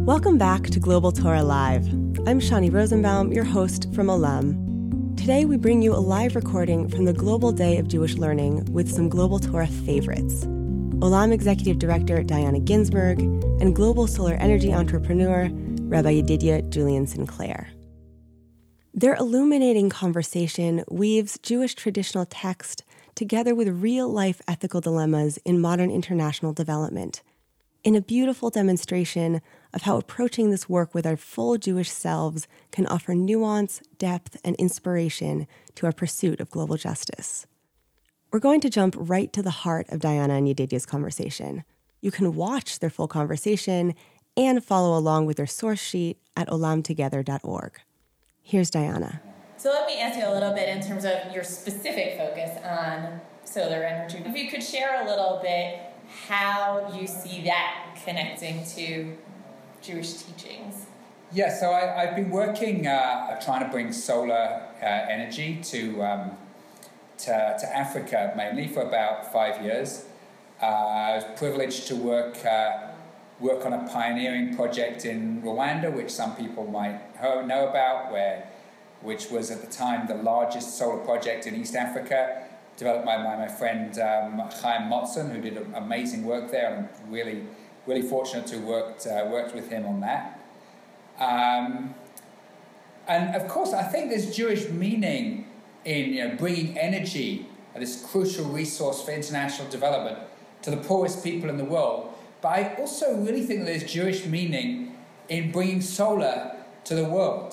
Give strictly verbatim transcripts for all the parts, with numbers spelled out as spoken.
Welcome back to Global Torah Live. I'm Shani Rosenbaum, your host from Olam. Today we bring you a live recording from the Global Day of Jewish Learning with some Global Torah favorites. Olam Executive Director Diana Ginsburg and global solar energy entrepreneur Rabbi Yedidia Julian Sinclair. Their illuminating conversation weaves Jewish traditional text together with real-life ethical dilemmas in modern international development, in a beautiful demonstration of how approaching this work with our full Jewish selves can offer nuance, depth, and inspiration to our pursuit of global justice. We're going to jump right to the heart of Diana and Yedidia's conversation. You can watch their full conversation and follow along with their source sheet at olam together dot org. Here's Diana. So let me ask you a little bit in terms of your specific focus on solar energy. If you could share a little bit how you see that connecting to Jewish teachings. Yeah, so I, I've been working uh, trying to bring solar uh, energy to, um, to to Africa mainly for about five years. Uh, I was privileged to work uh, work on a pioneering project in Rwanda, which some people might know about, where which was at the time the largest solar project in East Africa, developed by my, my friend um, Chaim Motzen, who did amazing work there. I'm really, really fortunate to have worked, uh, worked with him on that. Um, and of course, I think there's Jewish meaning in you know, bringing energy, this crucial resource for international development, to the poorest people in the world. But I also really think there's Jewish meaning in bringing solar to the world.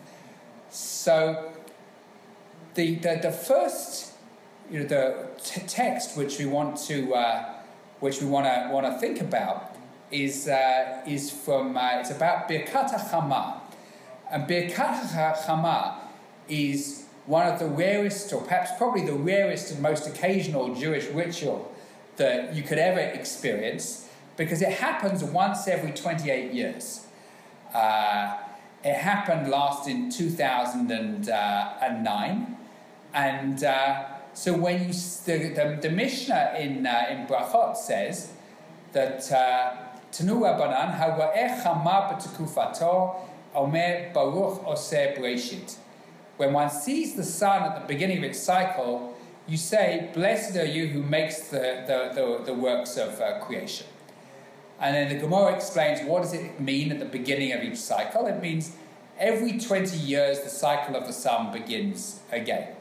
So the the, the first You know, the t- text which we want to, uh, which we want to want to think about, is uh, is from. Uh, it's about Birkat HaChama, and Birkat HaChama is one of the rarest, or perhaps probably the rarest and most occasional Jewish ritual that you could ever experience, because it happens once every twenty-eight years. Uh, it happened last in two thousand nine, and. Uh, So when you the the, the Mishnah in uh, in Brachot says that Tanu Rabbanan Ha'ro'eh Chama b'tekufato Omer Baruch Oseh Breshit. When one sees the sun at the beginning of its cycle, you say, "Blessed are you who makes the the, the, the works of uh, creation." And then the Gemara explains what does it mean at the beginning of each cycle. It means every twenty years the cycle of the sun begins again.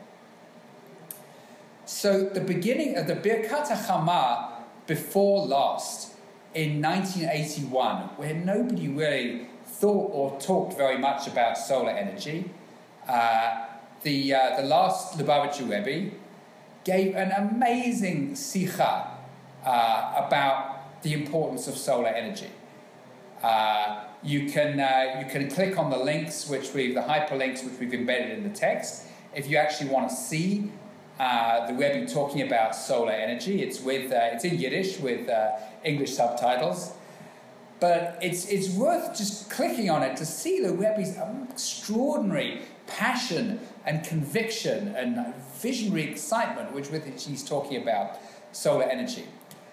So the beginning of the Birkat HaChama before last in nineteen eighty-one, where nobody really thought or talked very much about solar energy, uh, the uh, the last Lubavitcher Rebbe gave an amazing sikha uh, about the importance of solar energy. Uh, you can uh, you can click on the links, which we the hyperlinks which we've embedded in the text, if you actually want to see. Uh, the Rebbe talking about solar energy. It's with uh, it's in Yiddish with uh, English subtitles, but it's it's worth just clicking on it to see the Rebbe's extraordinary passion and conviction and visionary excitement, which with which he's talking about solar energy.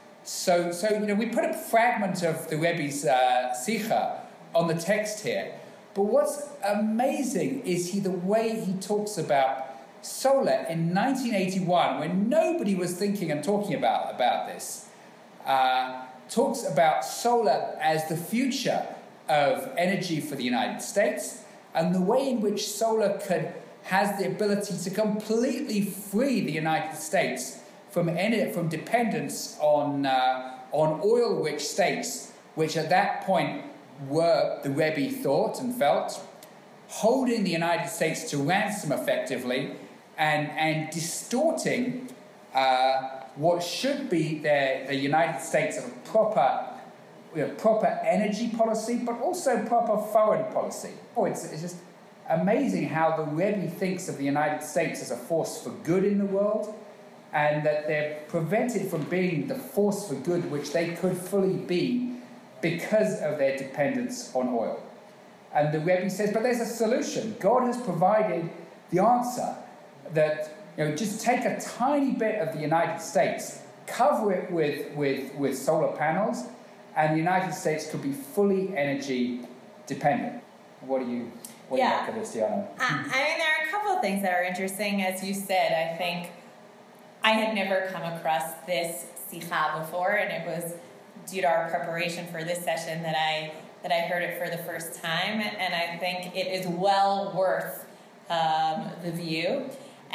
So so you know we put a fragment of the Rebbe's uh, Sikha on the text here, but what's amazing is he the way he talks about solar in nineteen eighty-one, when nobody was thinking and talking about, about this, uh, talks about solar as the future of energy for the United States, and the way in which solar could has the ability to completely free the United States from any, from dependence on uh, on oil-rich states, which at that point were, the Rebbe thought and felt, holding the United States to ransom effectively, and and distorting uh, what should be the, the United States of a proper, you know, proper energy policy, but also proper foreign policy. Oh, it's, it's just amazing how the Rebbe thinks of the United States as a force for good in the world, and that they're prevented from being the force for good which they could fully be because of their dependence on oil. And the Rebbe says, but there's a solution. God has provided the answer. That, you know, just take a tiny bit of the United States, cover it with, with, with solar panels, and the United States could be fully energy dependent. What do you, what yeah. do you make of this, Diana? Uh, I mean, there are a couple of things that are interesting. As you said, I think I had never come across this sikha before, and it was due to our preparation for this session that I that I heard it for the first time, and I think it is well worth um, the view.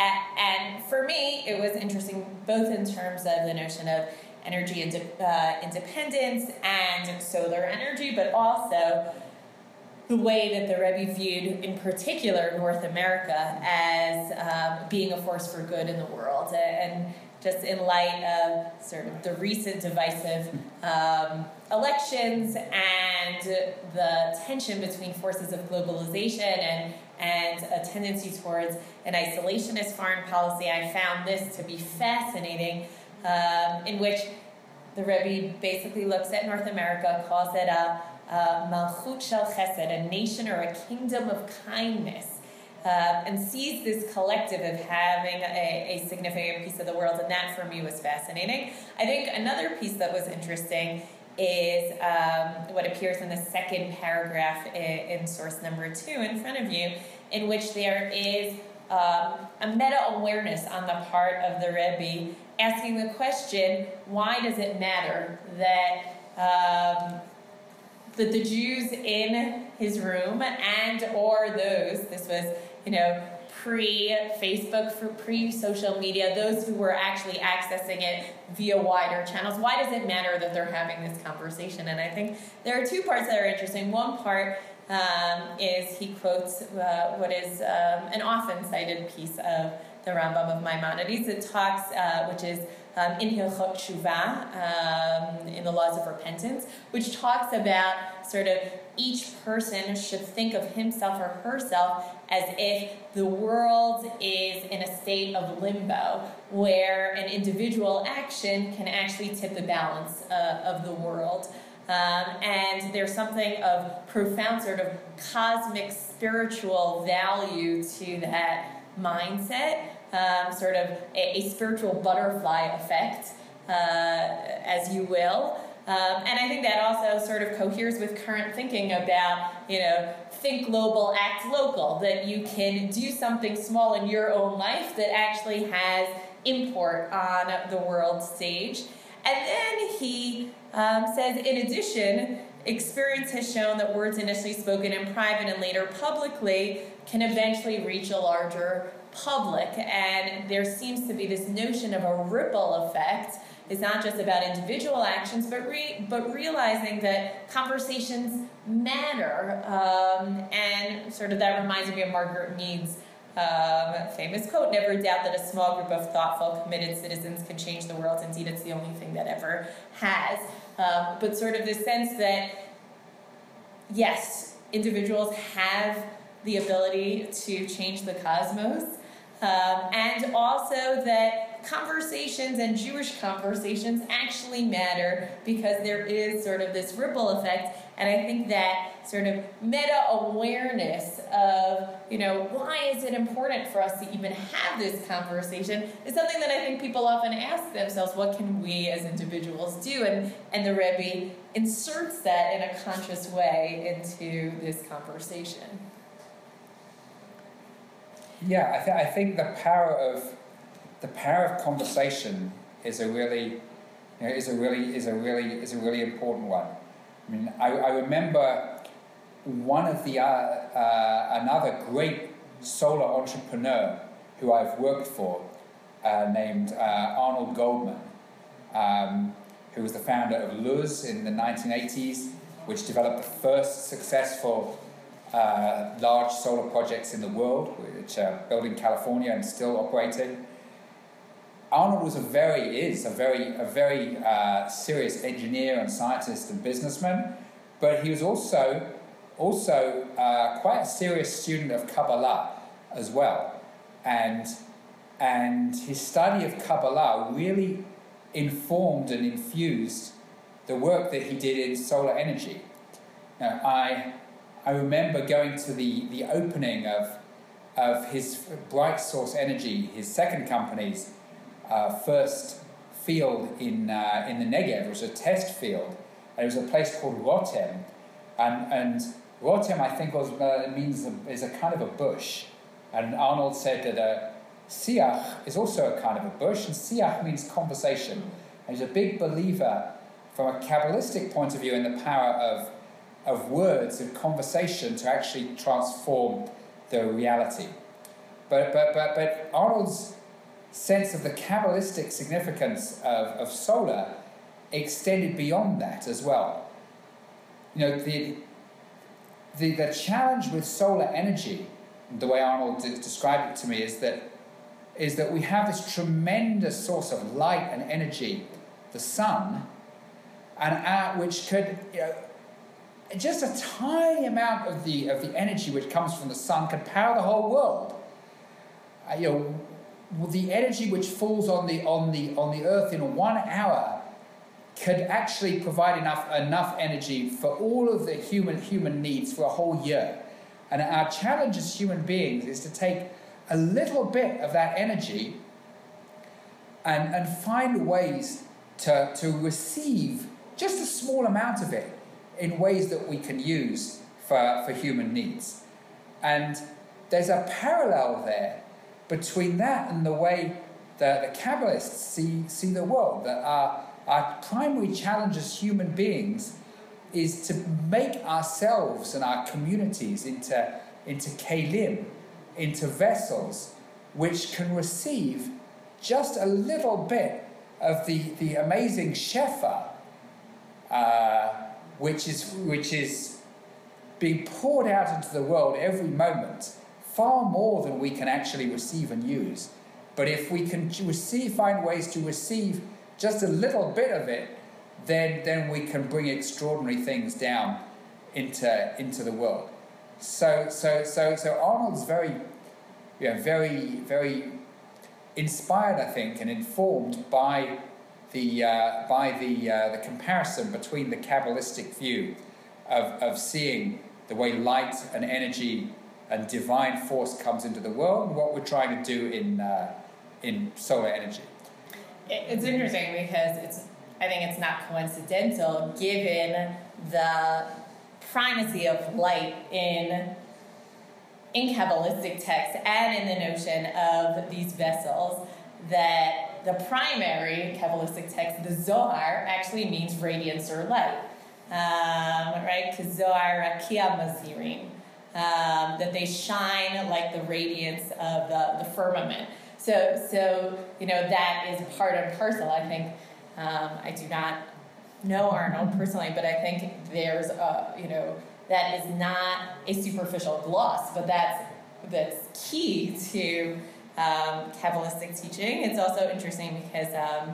And for me, it was interesting both in terms of the notion of energy ind- uh, independence and solar energy, but also the way that the Rebbe viewed, in particular, North America as um, being a force for good in the world. And just in light of sort of the recent divisive um, elections and the tension between forces of globalization and and a tendency towards an isolationist foreign policy, I found this to be fascinating, um, in which the Rebbe basically looks at North America, calls it a, a malchut shel chesed, a nation or a kingdom of kindness, uh, and sees this collective of having a, a significant piece of the world, and that for me was fascinating. I think another piece that was interesting is um, what appears in the second paragraph in, in source number two in front of you, in which there is um, a meta-awareness on the part of the Rebbe asking the question, why does it matter that um, that the Jews in his room and or those, this was, you know, pre-Facebook, pre-social media, those who were actually accessing it via wider channels, why does it matter that they're having this conversation? And I think there are two parts that are interesting. One part um, is he quotes uh, what is um, an often cited piece of the Rambam of Maimonides. It talks, uh, which is um, in Hilchot Shuvah, um, in the Laws of Repentance, which talks about sort of each person should think of himself or herself as if the world is in a state of limbo, where an individual action can actually tip the balance uh, of the world. Um, and there's something of profound sort of cosmic spiritual value to that mindset, um, sort of a, a spiritual butterfly effect, uh, as you will. Um, and I think that also sort of coheres with current thinking about, you know, think global, act local, that you can do something small in your own life that actually has import on the world stage. And then he um, says, in addition, experience has shown that words initially spoken in private and later publicly can eventually reach a larger public. And there seems to be this notion of a ripple effect. It's not just about individual actions, but re- but realizing that conversations matter. Um, and sort of that reminds me of Margaret Mead's um, famous quote, never doubt that a small group of thoughtful, committed citizens can change the world. Indeed, it's the only thing that ever has. Um, but sort of this sense that, yes, individuals have the ability to change the cosmos, um, and also that conversations and Jewish conversations actually matter because there is sort of this ripple effect. And I think that sort of meta-awareness of, you know, why is it important for us to even have this conversation is something that I think people often ask themselves, what can we as individuals do? And, and the Rebbe inserts that in a conscious way into this conversation. Yeah, I, th- I think the power of the power of conversation is a really, you know, is a really is a really is a really important one. I mean, I, I remember one of the uh, uh, another great solar entrepreneur who I've worked for, uh, named uh, Arnold Goldman, um, who was the founder of Luz in the nineteen eighties, which developed the first successful uh, large solar projects in the world, which are built in California and still operating. Arnold was a very is a very a very uh, serious engineer and scientist and businessman, but he was also also uh, quite a serious student of Kabbalah as well, and and his study of Kabbalah really informed and infused the work that he did in solar energy. Now, I I remember going to the the opening of of his Bright Source Energy, his second company's Uh, first field in uh, in the Negev. It was a test field, And it was a place called Rotem, and and Rotem, I think, was uh, means a, is a kind of a bush. And Arnold said that uh, Siach is also a kind of a bush, and Siach means conversation. And he's a big believer, from a Kabbalistic point of view, in the power of of words and conversation to actually transform the reality. But but but but Arnold's sense of the Kabbalistic significance of, of solar extended beyond that as well. You know, the the the challenge with solar energy, the way Arnold d- described it to me, is that is that we have this tremendous source of light and energy, the sun, and our, which could, you know, just a tiny amount of the of the energy which comes from the sun could power the whole world. Uh, you know, the energy which falls on the on the on the earth in one hour could actually provide enough enough energy for all of the human human needs for a whole year. And our challenge as human beings is to take a little bit of that energy and and find ways to to receive just a small amount of it in ways that we can use for, for human needs. And there's a parallel there between that and the way that the Kabbalists see, see the world, that our, our primary challenge as human beings is to make ourselves and our communities into, into kelim, into vessels, which can receive just a little bit of the, the amazing shefa, uh, which is which is being poured out into the world every moment, far more than we can actually receive and use. But if we can receive, find ways to receive just a little bit of it, then then we can bring extraordinary things down into into the world. So so so so Arnold's very, you know, very very inspired, I think, and informed by the uh, by the uh, the comparison between the Kabbalistic view of of seeing the way light and energy and divine force comes into the world, and what we're trying to do in uh, in solar energy. It's interesting because it's I think it's not coincidental, given the primacy of light in in Kabbalistic texts and in the notion of these vessels, that the primary Kabbalistic text, the Zohar, actually means radiance or light, um, right? Because Zohar Rakia Mazirim, um, that they shine like the radiance of the, the firmament. So, so you know, that is part and parcel. I think um, I do not know Arnold personally, but I think there's a, you know, that is not a superficial gloss, but that's that's key to um, Kabbalistic teaching. It's also interesting because, um,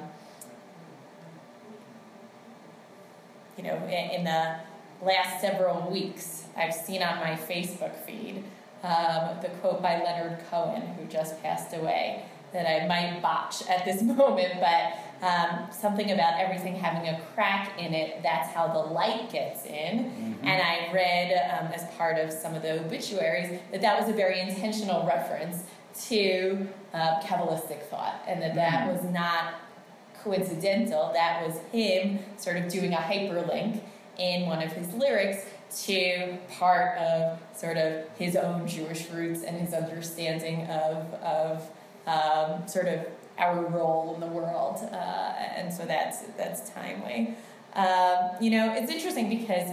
you know, in, in the last several weeks, I've seen on my Facebook feed um, the quote by Leonard Cohen, who just passed away, that I might botch at this moment, but um, something about everything having a crack in it, that's how the light gets in. Mm-hmm. And I read, um, as part of some of the obituaries, that that was a very intentional reference to uh, Kabbalistic thought, and that that mm-hmm. was not coincidental. That was him sort of doing a hyperlink in one of his lyrics to part of sort of his own Jewish roots and his understanding of, of um, sort of our role in the world, uh, and so that's that's timely. Um, you know, it's interesting because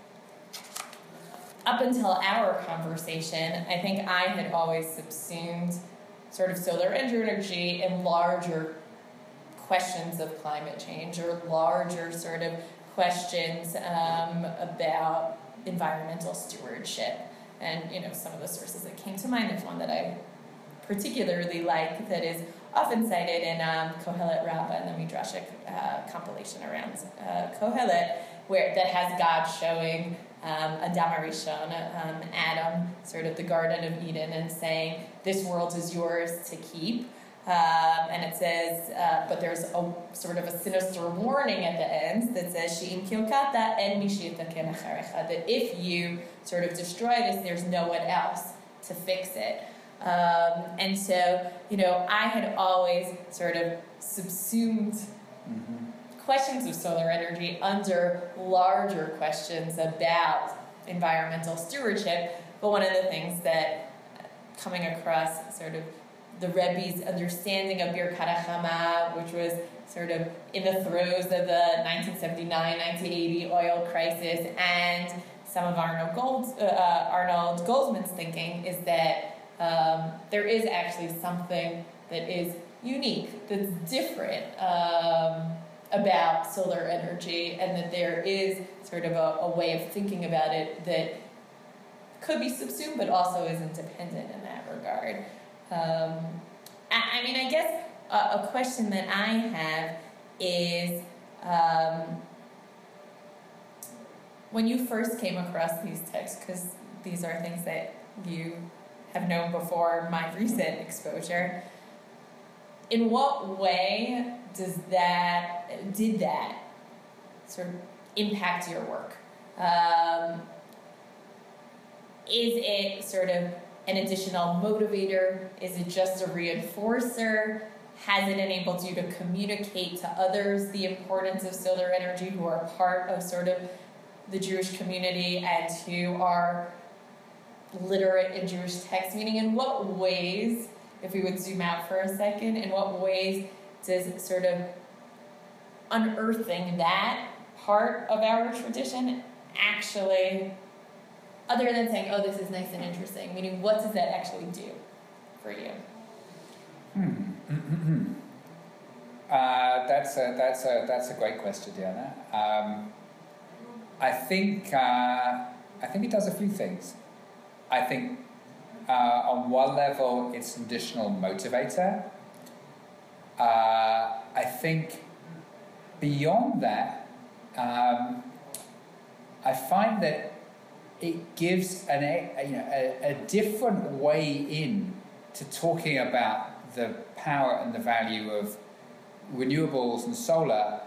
up until our conversation, I think I had always subsumed sort of solar energy and larger questions of climate change, or larger sort of questions um, about environmental stewardship. And, you know, some of the sources that came to mind is one that I particularly like, that is often cited in um, Kohelet Rabbah and the Midrashic uh, compilation around uh, Kohelet, where that has God showing um, Adam Arishon, um, Adam, sort of the Garden of Eden, and saying, this world is yours to keep. Um, and it says, uh, but there's a sort of a sinister warning at the end that says, She'im kilkata en mishiyataken acharecha, that if you sort of destroy this, there's no one else to fix it. Um, and so, you know, I had always sort of subsumed mm-hmm. questions of solar energy under larger questions about environmental stewardship. But one of the things that coming across sort of the Rebbe's understanding of Birkat HaChama, which was sort of in the throes of the nineteen seventy-nine nineteen eighty oil crisis, and some of Arnold, Gold, uh, Arnold Goldman's thinking is that um, there is actually something that is unique, that's different um, about solar energy, and that there is sort of a, a way of thinking about it that could be subsumed but also is independent in that regard. Um, I, I mean, I guess a, a question that I have is, um, when you first came across these texts, because these are things that you have known before my recent exposure, in what way does that, did that sort of impact your work? Um, is it sort of an additional motivator? Is it just a reinforcer? Has it enabled you to communicate to others the importance of solar energy who are part of sort of the Jewish community and who are literate in Jewish text? Meaning, in what ways, if we would zoom out for a second, in what ways does sort of unearthing that part of our tradition actually, other than saying, oh, this is nice and interesting, meaning what does that actually do for you? Hmm. uh, that's a that's a that's a great question, Diana. Um, I think uh, I think it does a few things. I think uh, on one level, it's an additional motivator. Uh, I think beyond that, um, I find that it gives an, a, you know, a, a different way in to talking about the power and the value of renewables and solar,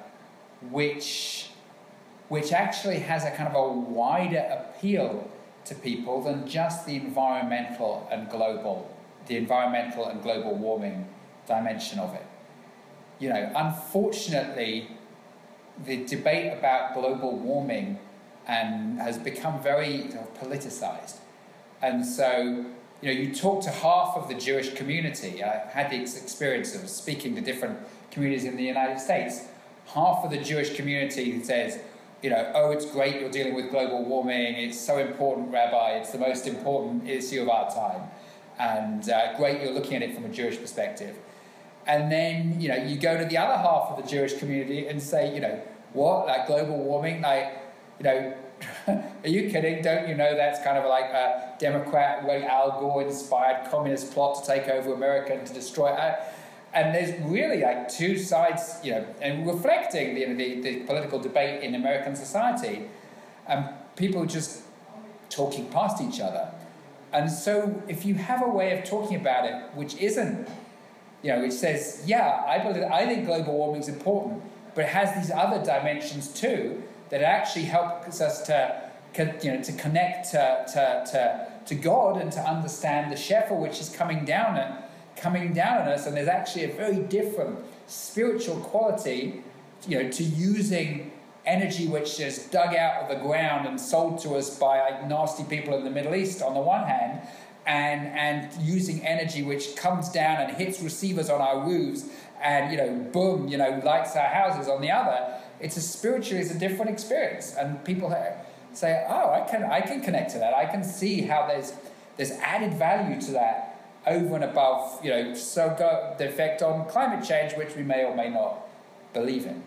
which which actually has a kind of a wider appeal to people than just the environmental and global, the environmental and global warming dimension of it. You know, unfortunately, the debate about global warming and has become very you know, politicized. And so, you know, you talk to half of the Jewish community. I had the experience of speaking to different communities in the United States. Half of the Jewish community says, you know, oh, it's great you're dealing with global warming. It's so important, Rabbi. It's the most important issue of our time. And uh, great you're looking at it from a Jewish perspective. And then, you know, you go to the other half of the Jewish community and say, you know, what, like global warming? Like, you know, are you kidding? Don't you know that's kind of like a Democrat, well, Al Gore-inspired communist plot to take over America and to destroy it? And there's really like two sides, you know, and reflecting the, the, the political debate in American society, and people just talking past each other. And so if you have a way of talking about it, which isn't, you know, which says, yeah, I believe, I think global warming is important, but it has these other dimensions too that actually helps us to, you know, to connect to, to, to, to God and to understand the Shefa, which is coming down and coming down on us. And there's actually a very different spiritual quality, you know, to using energy which is dug out of the ground and sold to us by like nasty people in the Middle East on the one hand, and and using energy which comes down and hits receivers on our roofs and, you know, boom, you know, lights our houses on the other. It's a spiritually, it's a different experience. And people say, oh, I can I can connect to that. I can see how there's there's added value to that over and above, you know, so go, the effect on climate change, which we may or may not believe in.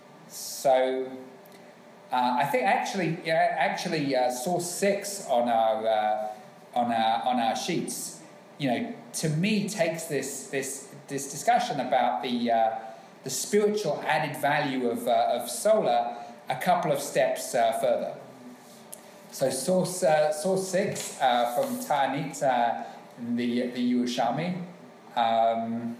So uh, I think actually, yeah, actually, uh, source six on our uh, on our on our sheets, you know, to me takes this this this discussion about the uh, the spiritual added value of uh, of solar a couple of steps uh, further. So source uh, source six uh, from Ta'anit. Uh, the the Yerushalmi. Um,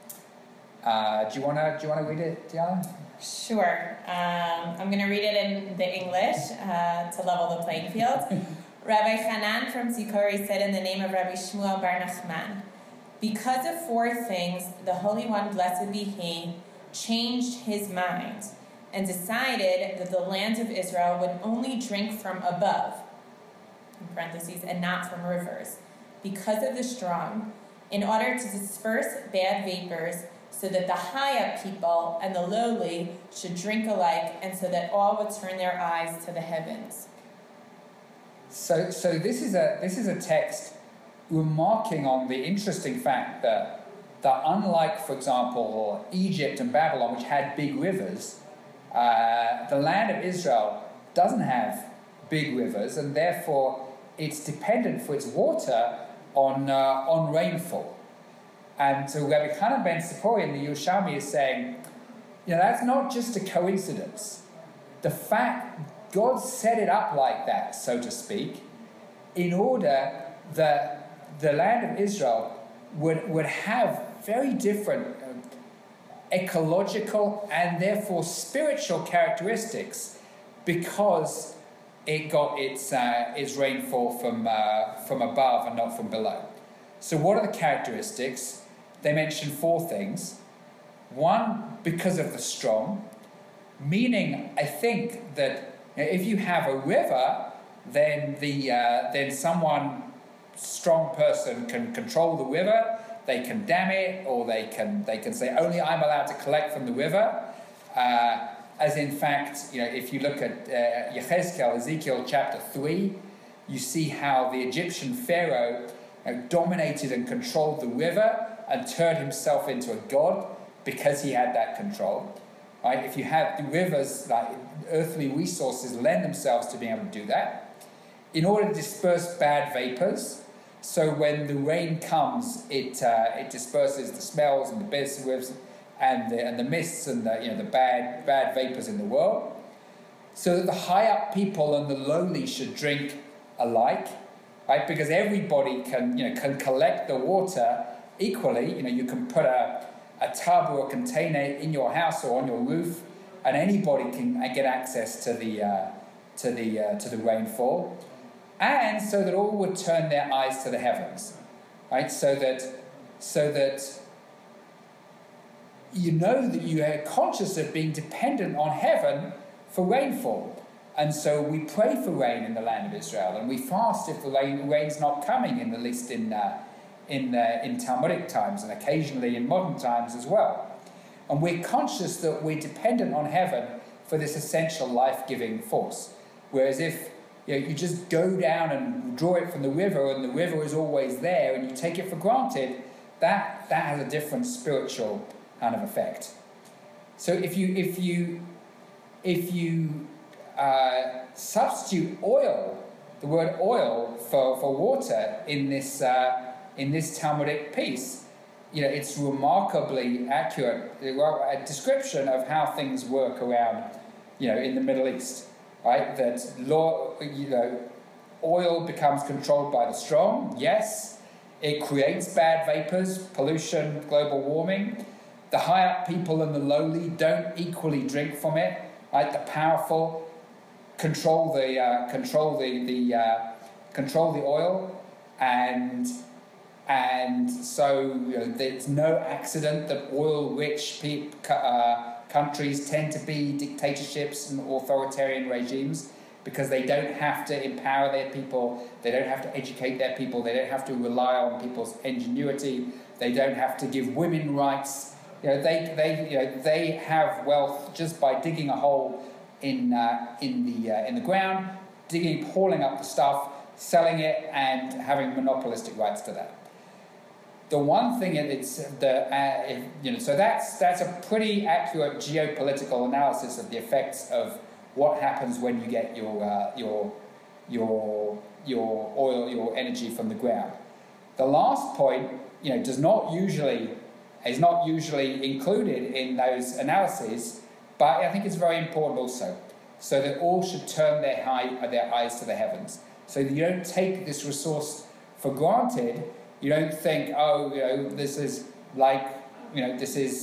uh, do you wanna do you wanna read it, Diana? Sure. Um, I'm going to read it in the English uh, to level the playing field. Rabbi Hanan from Zikori said in the name of Rabbi Shmuel Bar Nachman, because of four things, the Holy One, blessed be He, changed his mind. and decided that the land of Israel would only drink from above, in parentheses, and not from rivers, because of the strong, in order to disperse bad vapors, so that the high-up people and the lowly should drink alike, and so that all would turn their eyes to the heavens. So, so this is a this is a text remarking on the interesting fact that that unlike, for example, Egypt and Babylon, which had big rivers, uh, the land of Israel doesn't have big rivers, and therefore it's dependent for its water on uh, on rainfall. And so Rabbi Chanan ben Tzipori in the Yerushalmi is saying, you know, that's not just a coincidence. The fact God set it up like that, so to speak, in order that the land of Israel would, would have very different um, ecological and therefore spiritual characteristics, because it got its uh, its rainfall from uh, from above and not from below. So what are the characteristics? They mention four things. One, because of the strong, meaning I think that if you have a river, then the uh, then someone strong person can control the river. They can dam it, or they can they can say only I'm allowed to collect from the river. Uh, as in fact, you know, if you look at uh, Yechezkel, Ezekiel chapter three, you see how the Egyptian pharaoh uh, dominated and controlled the river and turned himself into a god because he had that control. Right? If you have the rivers, like earthly resources, lend themselves to being able to do that. In order to disperse bad vapors, so when the rain comes, it uh, it disperses the smells and the biscuits and the and the mists and the you know the bad bad vapors in the world, so that the high up people and the lowly should drink alike, right? Because everybody can you know can collect the water equally. You know you can put a a tub or a container in your house or on your roof, and anybody can get access to the uh, to the uh, to the rainfall. And so that all would turn their eyes to the heavens, right? So that, so that you know that you are conscious of being dependent on heaven for rainfall. And so we pray for rain in the land of Israel, and we fast if the rain, rain's not coming, in at least in uh, in uh, in Talmudic times, and occasionally in modern times as well. And we're conscious that we're dependent on heaven for this essential life-giving force. Whereas if You know, you just go down and draw it from the river, and the river is always there, and you take it for granted, that that has a different spiritual kind of effect. So if you if you if you uh, substitute oil, the word oil for, for water in this uh, in this Talmudic piece, you know, it's remarkably accurate, a description of how things work around, you know, in the Middle East. Right, that law, you know, oil becomes controlled by the strong. Yes, it creates bad vapors, pollution, global warming. The high up people and the lowly don't equally drink from it. Right, the powerful control the uh, control the the uh, control the oil, and and so you know, there's no accident that oil-rich people. Uh, Countries tend to be dictatorships and authoritarian regimes because they don't have to empower their people, they don't have to educate their people, they don't have to rely on people's ingenuity, they don't have to give women rights. You know, they they you know they have wealth just by digging a hole in uh, in the uh, in the ground, digging, hauling up the stuff, selling it, and having monopolistic rights to that. The one thing it's the uh, if, you know so that's that's a pretty accurate geopolitical analysis of the effects of what happens when you get your uh, your your your oil your energy from the ground. The last point, you know, does not usually is not usually included in those analyses, but I think it's very important also, so that all should turn their high, their eyes to the heavens, so that you don't take this resource for granted. You don't think, oh, you know, this is like, you know, this is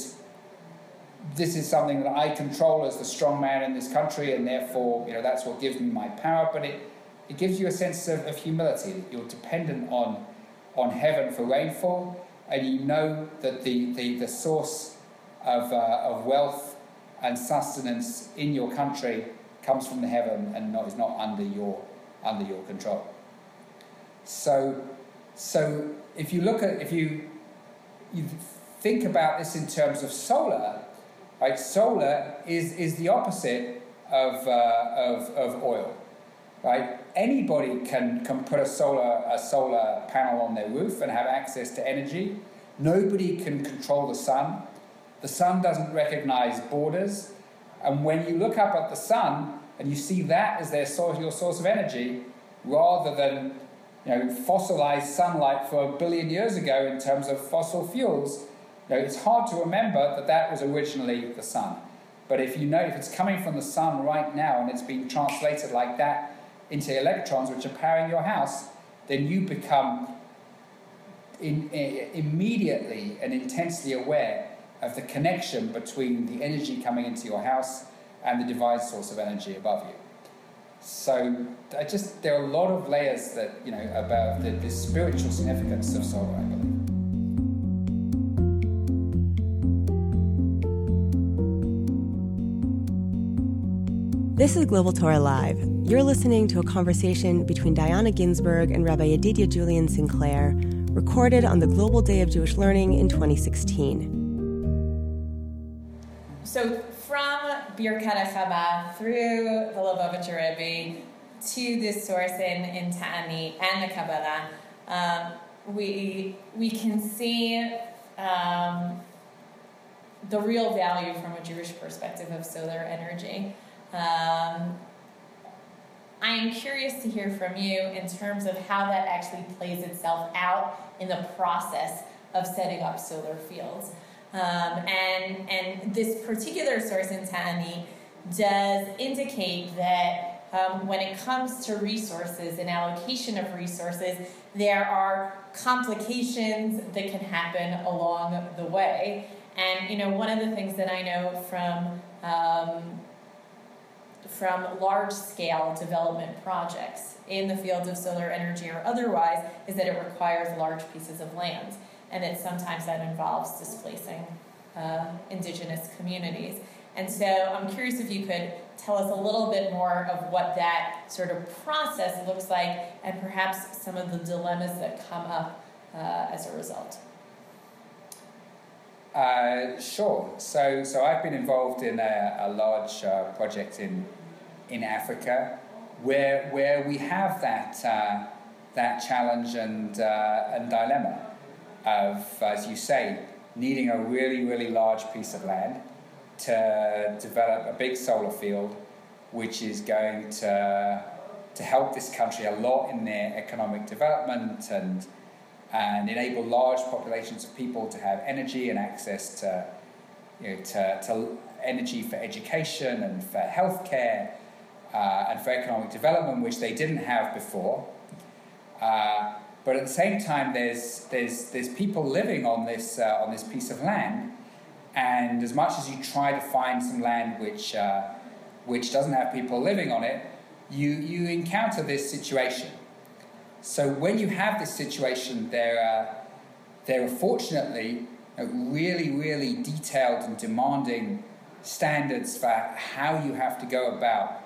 this is something that I control as the strong man in this country, and therefore, you know, that's what gives me my power. But it, it gives you a sense of, of humility, that you're dependent on on heaven for rainfall, and you know that the the, the source of uh, of wealth and sustenance in your country comes from the heaven and not, is not under your under your control. So, so if you look at if you you think about this in terms of solar, right? Solar is is the opposite of uh, of of oil, right? Anybody can can put a solar a solar panel on their roof and have access to energy. Nobody can control the sun. The sun doesn't recognize borders, and when you look up at the sun and you see that as their source, your source of energy, rather than you know fossilized sunlight for a billion years ago in terms of fossil fuels, you know, it's hard to remember that that was originally the sun. But if you know if it's coming from the sun right now and it's being translated like that into electrons which are powering your house, then you become in, in, immediately and intensely aware of the connection between the energy coming into your house and the divine source of energy above you. So I just there are a lot of layers that you know about the, the spiritual significance of solar, I believe. This is Global Torah Live. You're listening to a conversation between Diana Ginsburg and Rabbi Yedidia Julian Sinclair, recorded on the Global Day of Jewish Learning in twenty sixteen. So from Birkat HaChama through the Lubavitcher Rebbe to this source in, in Ta'anit and the Kabbalah, um, we we can see um, the real value from a Jewish perspective of solar energy. Um, I am curious to hear from you in terms of how that actually plays itself out in the process of setting up solar fields. Um, and and this particular source in Ta'anit does indicate that um, when it comes to resources and allocation of resources, there are complications that can happen along the way. And you know, one of the things that I know from um, from large-scale development projects in the fields of solar energy or otherwise is that it requires large pieces of land, and that sometimes that involves displacing uh, indigenous communities. And so I'm curious if you could tell us a little bit more of what that sort of process looks like and perhaps some of the dilemmas that come up uh, as a result. Uh, sure. So, so I've been involved in a, a large uh, project in in Africa, where where we have that uh, that challenge and uh, and dilemma of, as you say, needing a really really large piece of land to develop a big solar field, which is going to to help this country a lot in their economic development and. and enable large populations of people to have energy and access to, you know, to, to energy for education and for healthcare uh, and for economic development, which they didn't have before. Uh, but at the same time, there's there's there's people living on this uh, on this piece of land, and as much as you try to find some land which uh, which doesn't have people living on it, you you encounter this situation. So when you have this situation, there are, there are fortunately uh, really, really detailed and demanding standards for how you have to go about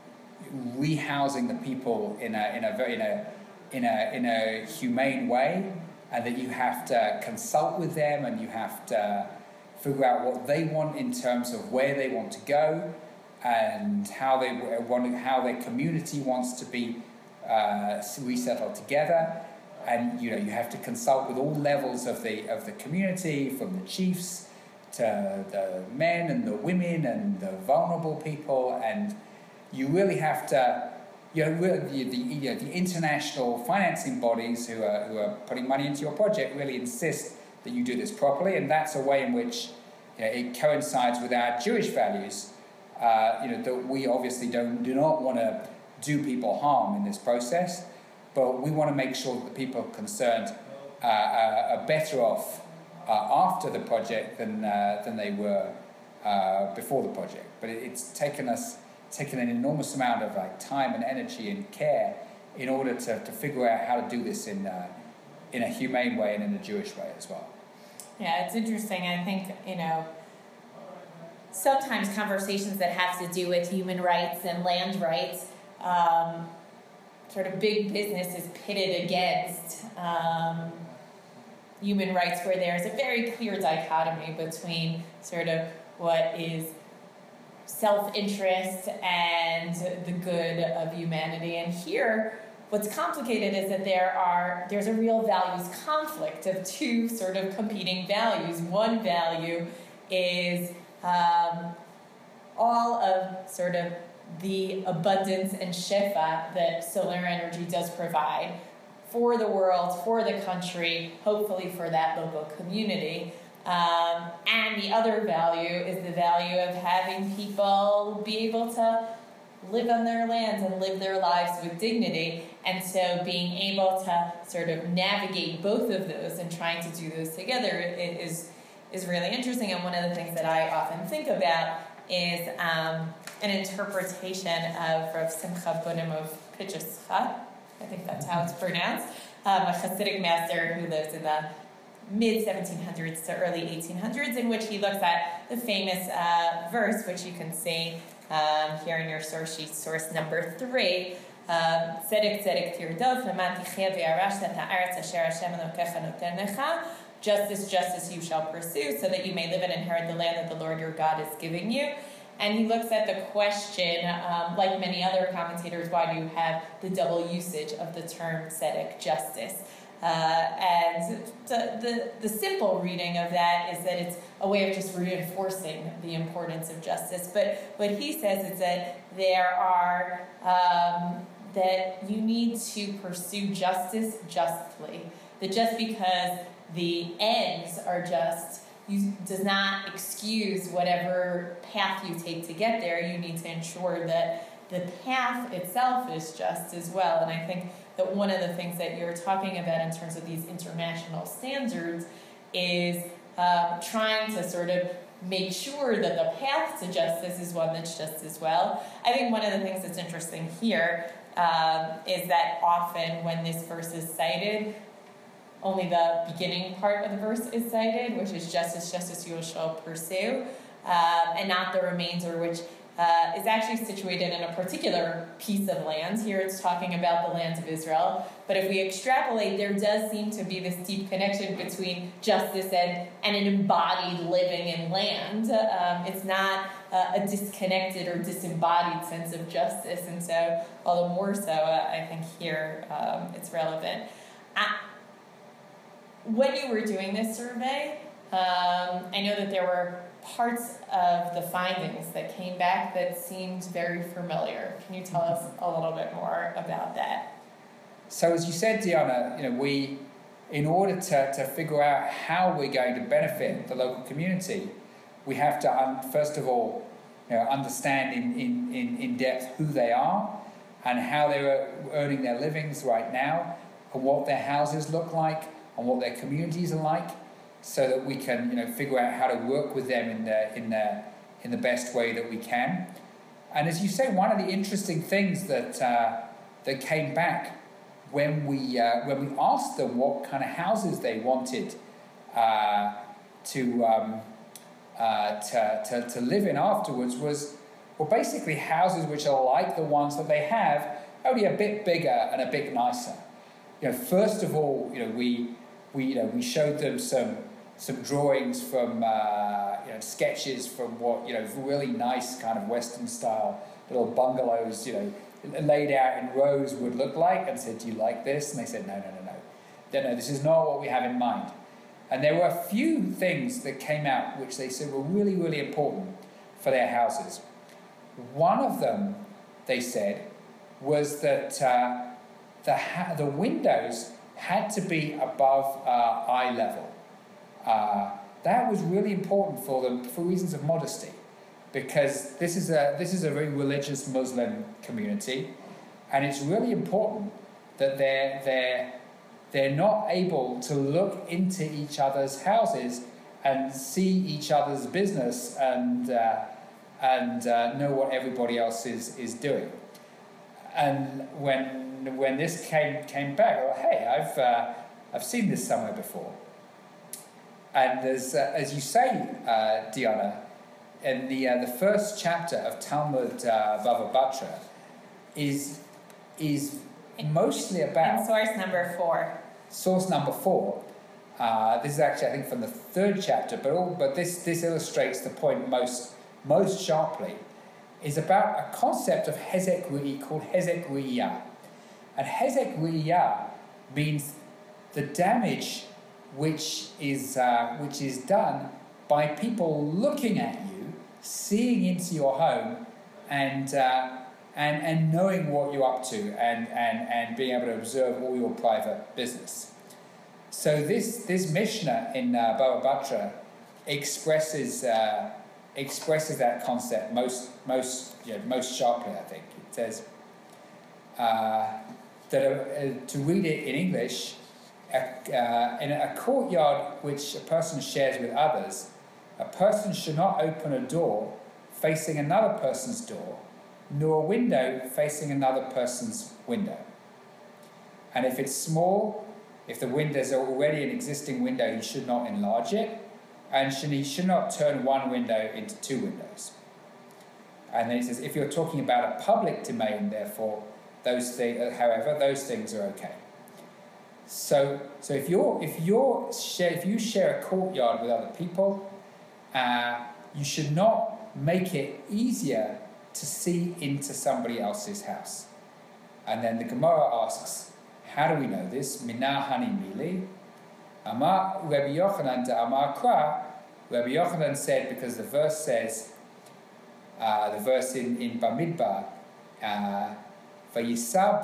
rehousing the people in a in a very in a in a in a humane way, and that you have to consult with them and you have to figure out what they want in terms of where they want to go and how they want how their community wants to be. Uh, resettled together, and you know you have to consult with all levels of the of the community, from the chiefs to the men and the women and the vulnerable people, and you really have to, you know, really, the you know, the international financing bodies who are who are putting money into your project really insist that you do this properly, and that's a way in which you know, it coincides with our Jewish values. Uh, you know that we obviously don't do not want to do people harm in this process, but we want to make sure that the people concerned uh, are, are better off uh, after the project than uh, than they were uh, before the project. But it, it's taken us taken an enormous amount of like time and energy and care in order to, to figure out how to do this in uh, in a humane way and in a Jewish way as well. Yeah, it's interesting. I think you know. sometimes conversations that have to do with human rights and land rights, um, sort of big business is pitted against um, human rights, where there's a very clear dichotomy between sort of what is self-interest and the good of humanity. And here, what's complicated is that there are there's a real values conflict of two sort of competing values. One value is um, all of sort of the abundance and shefa that solar energy does provide for the world, for the country, hopefully for that local community. Um, and the other value is the value of having people be able to live on their lands and live their lives with dignity. And so being able to sort of navigate both of those and trying to do those together is is really interesting. And one of the things that I often think about is um, an interpretation of Rav Simcha Bunim of Pichescha. I think that's how it's pronounced. Um, a Hasidic master who lives in the mid seventeen hundreds to early eighteen hundreds, in which he looks at the famous uh, verse, which you can see um, here in your source sheet, source number three. Tzedek tzedek tirdov, leman tichya v'yarash ha'aretz asher Hashem Elokecha noten lecha. Justice, justice you shall pursue, so that you may live and inherit the land that the Lord your God is giving you. And he looks at the question, um, like many other commentators, why do you have the double usage of the term tzedek, justice? Uh, and the, the the simple reading of that is that it's a way of just reinforcing the importance of justice. But what he says is that there are um, that you need to pursue justice justly. That just because the ends are just you, does not excuse whatever path you take to get there. You need to ensure that the path itself is just as well. And I think that one of the things that you're talking about in terms of these international standards is uh, trying to sort of make sure that the path to justice is one that's just as well. I think one of the things that's interesting here um, is that often when this verse is cited, only the beginning part of the verse is cited, which is justice, justice you shall pursue, um, and not the remainder, which uh, is actually situated in a particular piece of land. Here it's talking about the lands of Israel. But if we extrapolate, there does seem to be this deep connection between justice and, and an embodied living in land. Um, it's not uh, a disconnected or disembodied sense of justice. And so, all the more so, uh, I think here um, it's relevant. I, When you were doing this survey, um, I know that there were parts of the findings that came back that seemed very familiar. Can you tell us a little bit more about that? So as you said, Diana, you know, we, in order to, to figure out how we're going to benefit the local community, we have to, um, first of all, you know, understand in, in, in, in depth who they are and how they're earning their livings right now and what their houses look like and what their communities are like, so that we can, you know, figure out how to work with them in the in the in the best way that we can. And as you say, one of the interesting things that uh, that came back when we uh, when we asked them what kind of houses they wanted uh, to, um, uh, to to to live in afterwards was, well, basically houses which are like the ones that they have, only a bit bigger and a bit nicer. You know, first of all, you know, we we you know we showed them some some drawings from uh, you know sketches from what you know really nice kind of Western style little bungalows, you know, laid out in rows would look like, and said, "Do you like this?" And they said, "No, no, no, no, no, no. This is not what we have in mind." And there were a few things that came out which they said were really, really important for their houses. One of them, they said, was that uh, the ha- the windows had to be above uh, eye level. Uh, that was really important for them for reasons of modesty, because this is a this is a very religious Muslim community, and it's really important that they're they're they're not able to look into each other's houses and see each other's business and uh, and uh, know what everybody else is is doing. And when when this came came back, I thought, hey, I've uh, I've seen this somewhere before. And as uh, as you say, uh, Diana, and the uh, the first chapter of Talmud uh, Bava Batra is is mostly about and source number four. Source number four. Uh, this is actually, I think, from the third chapter, but all, but this this illustrates the point most most sharply. Is about a concept of hezek ru'i called hezek ru'iyah, and hezek ru'iyah means the damage which is uh, which is done by people looking at you, seeing into your home, and uh, and and knowing what you're up to, and, and, and being able to observe all your private business. So this this Mishnah in uh, Bava Batra expresses uh, expresses that concept most most you know, most sharply. I think it says uh, that uh, to read it in English. A, uh, in a courtyard which a person shares with others, a person should not open a door facing another person's door, nor a window facing another person's window. And if it's small, if the window is already an existing window, he should not enlarge it, and should, he should not turn one window into two windows. And then he says, if you're talking about a public domain, therefore, those things, however, those things are okay. So, so if you're if you're share, if you share a courtyard with other people, uh, you should not make it easier to see into somebody else's house. And then the Gemara asks, how do we know this? Mina hani mili. Amar Rabbi Yochanan de Amar Kra. Rabbi Yochanan said, because the verse says, uh, the verse in in Bamidbar. Uh, So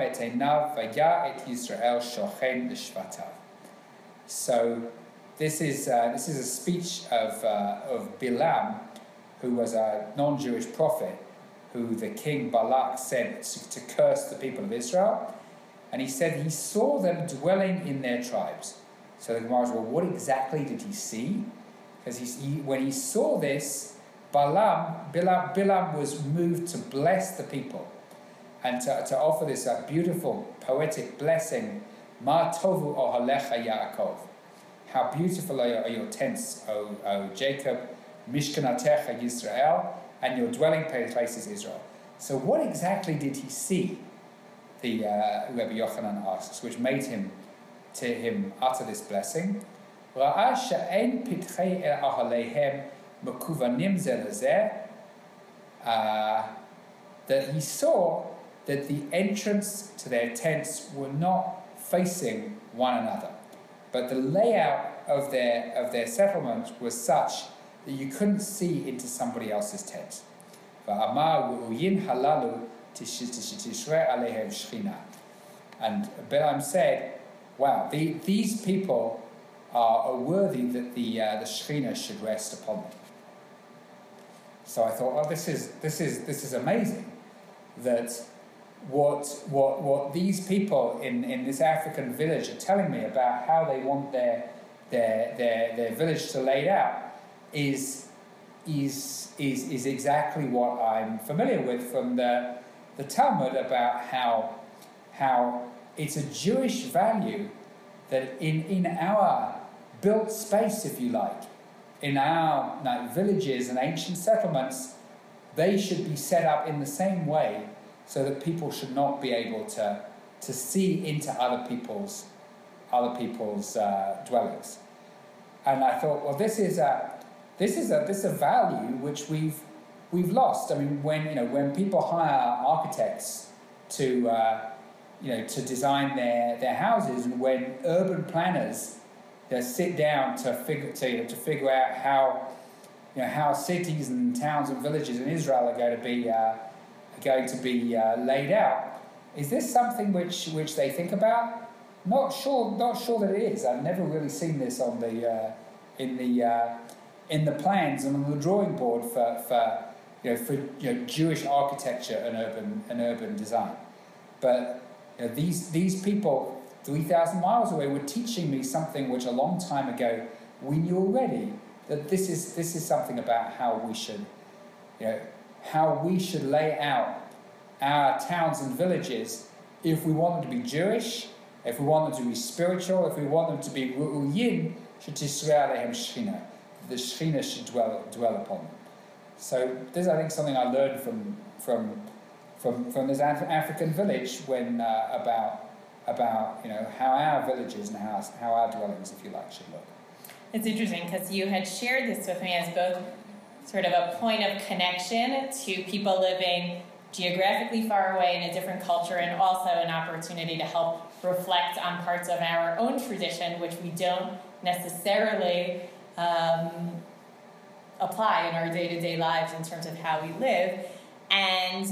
this is uh, this is a speech of uh, of Bilam, who was a non-Jewish prophet, who the king Balak sent to, to curse the people of Israel, and he said he saw them dwelling in their tribes. So the Gemara says, well, what exactly did he see? Because he, he, when he saw this, Balaam, Bilam, Bilam was moved to bless the people. And to, to offer this uh, beautiful, poetic blessing, Ma tovu ohalecha Yaakov. How beautiful are your, are your tents, O, o Jacob, Mishkanatecha Yisrael, and your dwelling place is Israel. So what exactly did he see, the uh, Rabbi Yochanan asks, which made him to him utter this blessing? Ra'a she'en pitchei el ahalehem mekuvanim ze lezeh. That he saw that the entrance to their tents were not facing one another, but the layout of their of their settlement was such that you couldn't see into somebody else's tent. And Balaam said, "Wow, the, these people are, are worthy that the uh, the Shekhinah should rest upon them." So I thought, "Oh, this is this is this is amazing." That what what what these people in, in this African village are telling me about how they want their their their, their village to lay out is is is is exactly what I'm familiar with from the the Talmud about how how it's a Jewish value that in, in our built space, if you like, in our like, villages and ancient settlements, they should be set up in the same way so that people should not be able to, to see into other people's other people's uh, dwellings. And I thought, well, this is a this is a this is a value which we've we've lost. I mean, when you know when people hire architects to uh, you know to design their, their houses, and when urban planners uh, sit down to figure to, to figure out how you know how cities and towns and villages in Israel are going to be uh, are going to be uh, laid out, is this something which which they think about? Not sure. Not sure that it is. I've never really seen this on the uh, in the uh, in the plans and on the drawing board for, for you know for you know, Jewish architecture and urban and urban design. But you know, these these people three thousand miles away were teaching me something which a long time ago we knew already. That this is this is something about how we should you know how we should lay out our towns and villages if we want them to be Jewish. If we want them to be spiritual, if we want them to be ru'uyin, the Shekhinah should dwell, dwell upon them. So this, I think, something I learned from from from from this Af- African village when uh, about about you know how our villages and how how our dwellings, if you like, should look. It's interesting because you had shared this with me as both sort of a point of connection to people living geographically far away in a different culture, and also an opportunity to help reflect on parts of our own tradition which we don't necessarily um, apply in our day-to-day lives in terms of how we live, and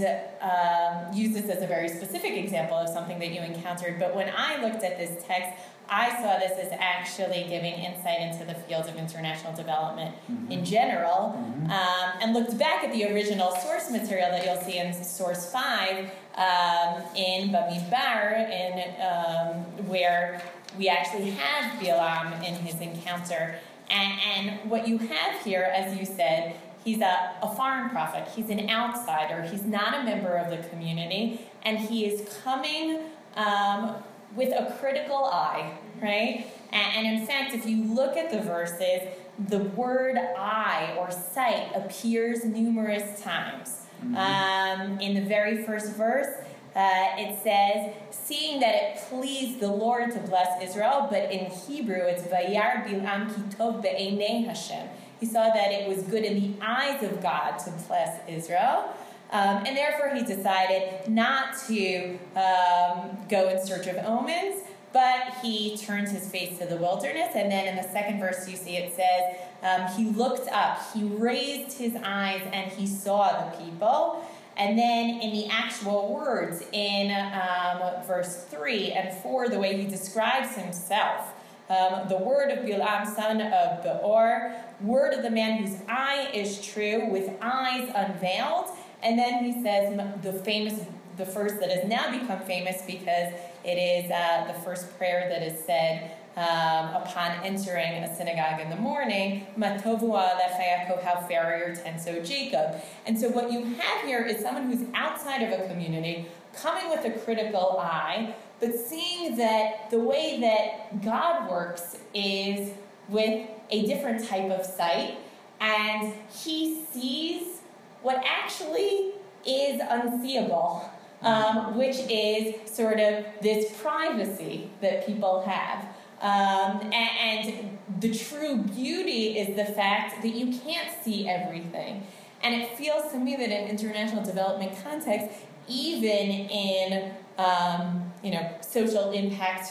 um, use this as a very specific example of something that you encountered. But when I looked at this text, I saw this as actually giving insight into the fields of international development mm-hmm. in general, mm-hmm. um, and looked back at the original source material that you'll see in source five um, in Bamidbar, in um, where we actually have Bilam in his encounter. And, and what you have here, as you said, he's a, a foreign prophet. He's an outsider. He's not a member of the community, and he is coming Um, with a critical eye, right? And, and in fact, if you look at the verses, the word eye or sight appears numerous times. Mm-hmm. Um, in the very first verse, uh, it says, seeing that it pleased the Lord to bless Israel, but in Hebrew it's Vayar Bilam ki tov be'enei Hashem. He saw that it was good in the eyes of God to bless Israel. Um, and therefore he decided not to um, go in search of omens, but he turned his face to the wilderness. And then in the second verse you see it says, um, he looked up, he raised his eyes, and he saw the people. And then in the actual words, in um, verse three and four, the way he describes himself, um, the word of Bilam, son of Beor, word of the man whose eye is true, with eyes unveiled. And then he says the famous, the first that has now become famous because it is uh, the first prayer that is said um, upon entering a synagogue in the morning, Matovu alecha Yaakov, how fair are your tents, O Jacob. And so what you have here is someone who's outside of a community, coming with a critical eye, but seeing that the way that God works is with a different type of sight, and he sees what actually is unseeable, um, which is sort of this privacy that people have. Um, and, and the true beauty is the fact that you can't see everything. And it feels to me that in international development context, even in um, you know social impact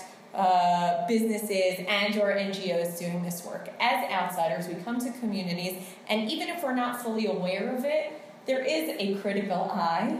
uh, businesses and or N G Os doing this work, as outsiders, we come to communities, and even if we're not fully aware of it, there is a critical eye,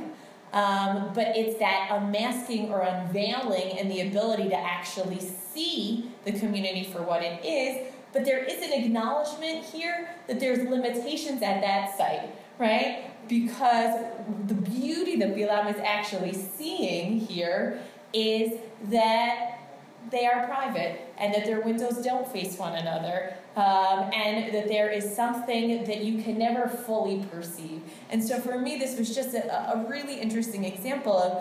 um, but it's that unmasking or unveiling and the ability to actually see the community for what it is. But there is an acknowledgement here that there's limitations at that site, right? Because the beauty that Bilam is actually seeing here is that they are private and that their windows don't face one another, um, and that there is something that you can never fully perceive. And so for me, this was just a, a really interesting example of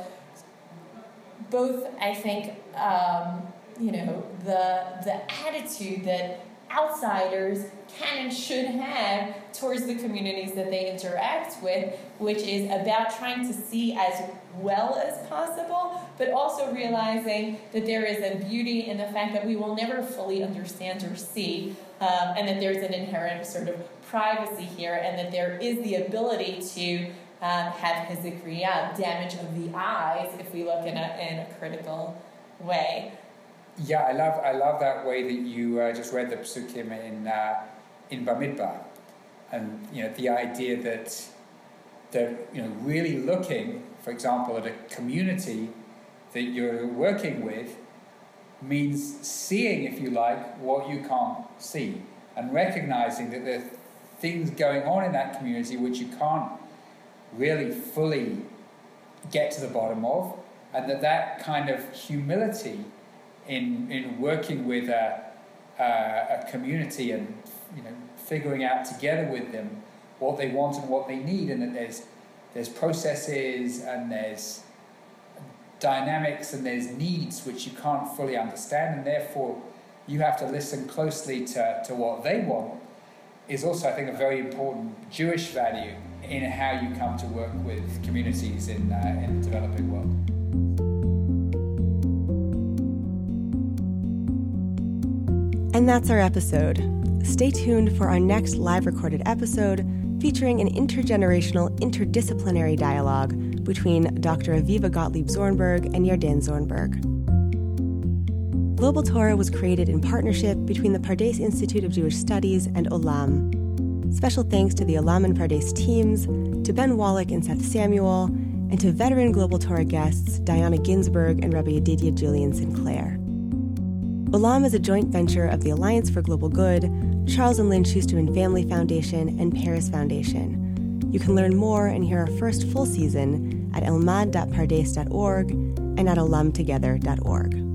both, I think, um, you know, the the attitude that outsiders can and should have towards the communities that they interact with, which is about trying to see as well as possible, but also realizing that there is a beauty in the fact that we will never fully understand or see, um, and that there's an inherent sort of privacy here, and that there is the ability to um, have hizikriya, damage of the eyes, if we look in a, in a critical way. Yeah, I love I love that way that you uh, just read the psukim in uh, in Bamidbar, and you know the idea that that you know really looking, for example, at a community that you're working with means seeing, if you like, what you can't see, and recognizing that there are things going on in that community which you can't really fully get to the bottom of, and that that kind of humility in in working with a, a, a community and you know figuring out together with them what they want and what they need, and that there's there's processes and there's dynamics and there's needs which you can't fully understand, and therefore you have to listen closely to, to what they want, is also, I think, a very important Jewish value in how you come to work with communities in, uh, in the developing world. And that's our episode. Stay tuned for our next live recorded episode featuring an intergenerational, interdisciplinary dialogue between Doctor Aviva Gottlieb Zornberg and Yarden Zornberg. Global Torah was created in partnership between the Pardes Institute of Jewish Studies and Olam. Special thanks to the Olam and Pardes teams, to Ben Wallach and Seth Samuel, and to veteran Global Torah guests Diana Ginsburg and Rabbi Yedidia Julian Sinclair. Olam is a joint venture of the Alliance for Global Good, Charles and Lynn Schusterman Family Foundation, and Paris Foundation. You can learn more and hear our first full season at elmad dot pardes dot org and at olamtogether dot org.